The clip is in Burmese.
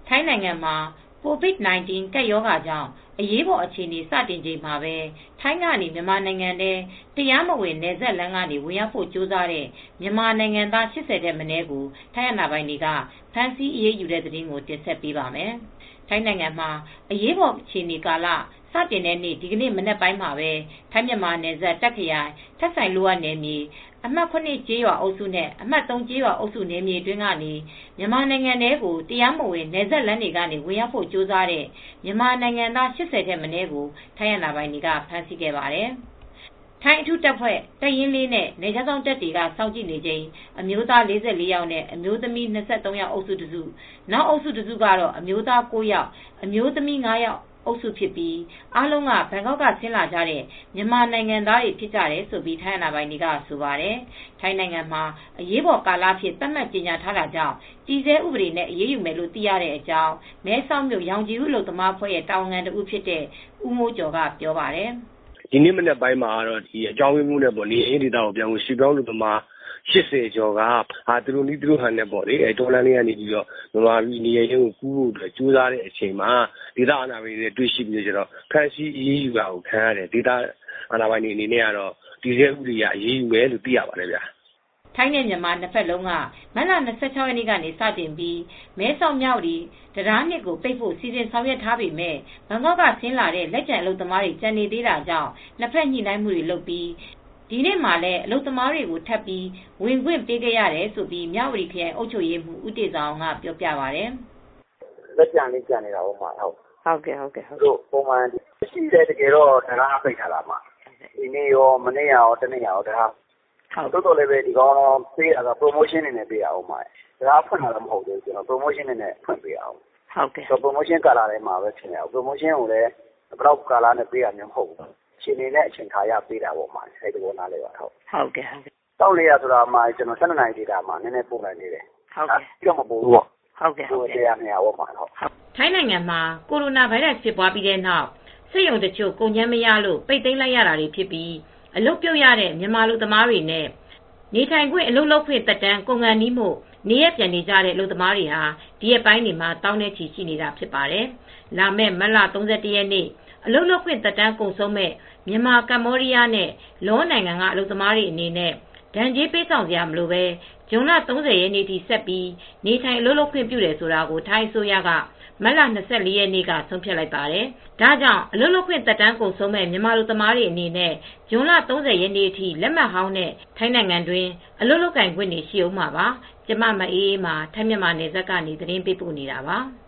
ထိုင်းနိုင်ငံမှာ COVID-19 ကပ်ရောဂါကြောင့်အရေးပေါ်အခြေအနေစတင်ချိန်မှာပဲထိုင်းကနေမြန်မာနိုင်ငံထဲတရားမဝင်နယ်စပ်လမ်းကနေဝင်ရောက်ဖို့ကြိုးစားတဲ့မြန်မာနိုင်ငံသား80ထက်မနည်းကိုထိုင်းအာဏာပိုင်တွေကဖမ်းဆီးအရေးယူတဲ့သတင်းကိုတင်ဆက်ပေးပါမယ်။ ထိုင်းနိုင်ငံမှာအရေးပေါ်အခြေအနေကာလစတင်တဲ့နေ့ဒီကနေ့မနက်ပိုင်းမှာပဲထိုင်းမြန်မာနယ်စပ်တာ့ခ်ခရိုင်ထဆိုင်လွတ်နယ်မြေအမှတ် 7 ကျေးရွာအုပ်စုနဲ့အမှတ် 3 ကျေးရွာအုပ်စုနယ်မြေအတွင်းကနေမြန်မာနိုင်ငံထဲကိုတရားမဝင်နယ်စပ်လမ်းတွေကနေဝင်ရောက်ဖို့ကြိုးစားတဲ့မြန်မာနိုင်ငံသား80ထက်မနည်းကိုထိုင်းအာဏာပိုင်တွေကဖမ်းဆီးခဲ့ပါတယ်။ ထိုင်းအထူးတပ်ဖွဲ့တပ်ရင်း 4 နဲ့နယ်ခြားစောင့်တပ်တွေကစောင့်ကြည့်နေချိန်အမျိုးသား44ယောက်နဲ့အမျိုးသမီး23ယောက်အုပ်စုတစုနောက်အုပ်စုတစုကတော့အမျိုးသား9ယောက်အမျိုးသမီး5ယောက်အုပ်စုဖြစ်ပြီးအားလုံးကဘန်ကောက်ကဆင်းလာကြတဲ့မြန်မာနိုင်ငံသားတွေဖြစ်ကြတယ်လို့ထိုင်းအာဏာပိုင်တွေကဆိုပါတယ်။ ထိုင်းနိုင်ငံမှာအရေးပေါ်ကာလအဖြစ်သတ်မှတ်ကြေညာထားတာကြောင့်တည်ဆဲဥပဒေနဲ့အရေးယူမယ်လို့သိရတဲ့အကြောင်းမဲဆောက်မြို့ရောင်ခြည်ဦးအလုပ်သမားအဖွဲ့ရဲ့တာဝန်ခံတဦးဖြစ်တဲ့ဦးမိုးကျော်ကပြောပါတယ်။ "ဒီနေ့မနက်ပိုင်းမှာတော့အကြောင်းအရင်းမှုနဲ့နေအိမ်ဒေသကိုပြန်ဖို့ရွှေ့ပြောင်းအလုပ်သမား80ကျော်ကသူတို့နည်းသူတို့ဟန်နဲ့တောလမ်းလေးကနေမြန်မာပြည်နေရပ်ရင်းကိုကူးဖို့ကြိုးစားတဲ့အချိန်မှာဒေသအာဏာပိုင်တွေတွေ့ရှိပြီးဖမ်းဆီးအရေးယူတာကိုခံရတယ်ဒေသအာဏာပိုင်တွေအနေနဲ့ကတော့တည်ဆဲဥပဒေအရအရေးယူမယ်လို့သိရပါတယ်ဗျ။ထိုင်းနဲ့မြန်မာနှစ်ဖက်လုံးကမတ်လ26ရက်နေ့ကနေစတင်ပြီးမဲဆောက်မြဝတီတံတား 2ကိုပိတ်ဖို့စီစဉ်ဆောင်ရွက်ထားပေမဲ့ဘန်ကောက်ကဆင်းလာတဲ့လက်ကျန်အလုပ်သမားတွေကျန်နေသေးတာကြောင့်နှစ်ဖက်ညှိနှိုင်းမှုတွေလုပ်ပြီးဒီနေ့မှာလည်းအလုပ်သမားတွေကိုထပ်ပြီးဝင်ခွင့်ပေးခဲ့ရတယ်လို့မြဝတီခရိုင်အုပ်ချုပ်ရေးမှူးဦးတေဇာအောင်ကပြောပြပါတယ်။ "လက်ကျန်လေးကျန်နေတာပေါ့ဟုတ်ပုံမှန်ရှိတယ်တကယ်တော့တံတားပိတ်ထားတာဒီနေ့ရောမနေ့ရောတနေ့ရောတံတားသို့တော်လည်းဒီကောင်ပေးတာက promotion အနေနဲ့ပေးတာတံတားဖွင့်တာမဟုတ်သေးဘူး promotion အနေနဲ့ဖွင့်ပေးတာpromotion ကာလထဲမှာပဲဖြစ်နေတာ promotion ကိုလည်းဘယ်လောက်ကာလနဲ့ပေးတာမဟုတ်ဘူးအခြေအနေနဲ့အချိန်အခါအရပေးတာပေါ့အဲဒီသဘောနားလည်ပါ 1400 ဆိုတာကျနော်12နာရီဒေတာနည်းနည်းပို့နိုင်သေးတယ်ပြီးတော့မပို့ဘူးပေါ့100 200ပေါ့ထိုင်းနိုင်ငံမှာကိုရိုနာဗိုင်းရပ်စ်ဖြစ်ပွားပြီးတဲ့နောက်စက်ရုံတချို့ကုန်ကြမ်းမရလို့ပိတ်သိမ်းလိုက်ရတာတွေဖြစ်ပြီးအလုပ်ပြုတ်ရတဲ့မြန်မာအလုပ်သမားတွေနဲ့နေထိုင်ခွင့်အလုပ်လုပ်ခွင့်သက်တမ်းကုန်ခါနီးမို့နေရပ်ပြန်နေကြတဲ့အလုပ်သမားတွေဟာဒီရက်ပိုင်းတွေမှာသောင်းနဲ့ချီရှိနေတာဖြစ်ပါတယ်။လာမယ့်မတ်လ31ရက်နေ့အလုပ်လုပ်ခွင့်သက်တမ်းကုန်ဆုံးမဲ့မြန်မာကမ္ဘောဒီးယားနဲ့လောနိုင်ငံကအလုပ်သမားတွေအနေနဲ့ဒဏ်ကြေးပေးဆောင်စရာမလိုပဲဇွန်လ30ရက်နေ့ထိဆက်ပြီးနေထိုင်အလုပ်လုပ်ခွင့်ပြုတယ်ဆိုတာကိုထိုင်းအစိုးရကမတ်လ24ရက်နေ့ကဆုံးဖြတ်လိုက်ပါတယ်။ဒါကြောင့်အလုပ်လုပ်ခွင့်သက်တမ်းကုန်ဆုံးမဲ့မြန်မာအလုပ်သမားတွေအနေနဲ့ဇွန်လ30ရက်နေ့အထိလက်မှတ်ဟောင်းနဲ့ထိုင်းနိုင်ငံတွင်းအလုပ်လုပ်ကိုင်ခွင့်တွေရှိဦးမှာပါ။ကျမမအေးအေးမာထိုင်းမြန်မာနယ်စပ်ကနေသတင်းပေးပို့နေတာပါ။